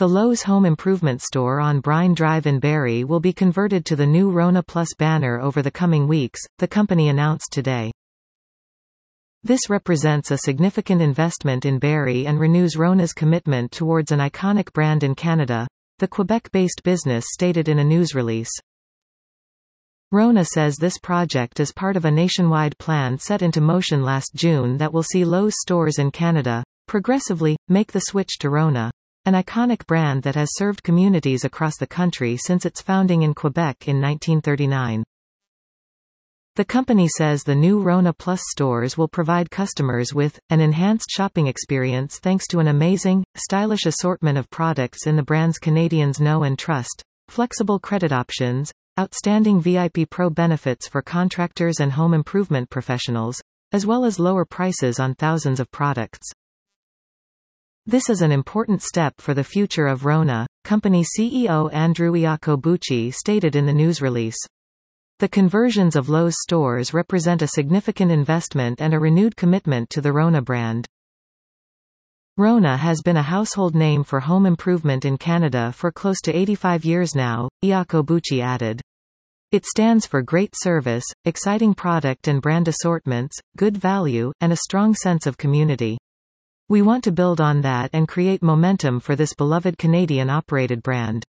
The Lowe's home improvement store on Brine Drive in Barrie will be converted to the new Rona Plus banner over the coming weeks, the company announced today. This represents a significant investment in Barrie and renews Rona's commitment towards an iconic brand in Canada, the Quebec-based business stated in a news release. Rona says this project is part of a nationwide plan set into motion last June that will see Lowe's stores in Canada progressively make the switch to Rona, an iconic brand that has served communities across the country since its founding in Quebec in 1939. The company says the new Rona Plus stores will provide customers with an enhanced shopping experience thanks to an amazing, stylish assortment of products in the brands Canadians know and trust, flexible credit options, outstanding VIP Pro benefits for contractors and home improvement professionals, as well as lower prices on thousands of products. This is an important step for the future of Rona, company CEO Andrew Iacobucci stated in the news release. The conversions of Lowe's stores represent a significant investment and a renewed commitment to the Rona brand. Rona has been a household name for home improvement in Canada for close to 85 years now, Iacobucci added. It stands for great service, exciting product and brand assortments, good value, and a strong sense of community. We want to build on that and create momentum for this beloved Canadian-operated brand.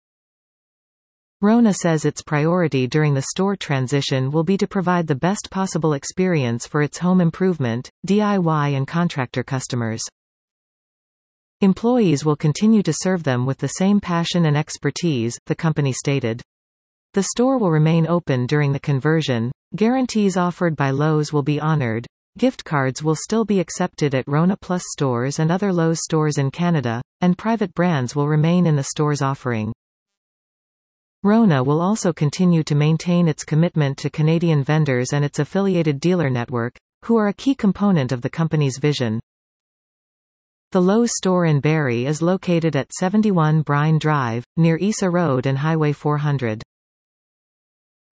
Rona says its priority during the store transition will be to provide the best possible experience for its home improvement, DIY and contractor customers. Employees will continue to serve them with the same passion and expertise, the company stated. The store will remain open during the conversion, guarantees offered by Lowe's will be honored, gift cards will still be accepted at Rona Plus stores and other Lowe's stores in Canada, and private brands will remain in the store's offering. Rona will also continue to maintain its commitment to Canadian vendors and its affiliated dealer network, who are a key component of the company's vision. The Lowe's store in Barrie is located at 71 Brine Drive, near Isa Road and Highway 400.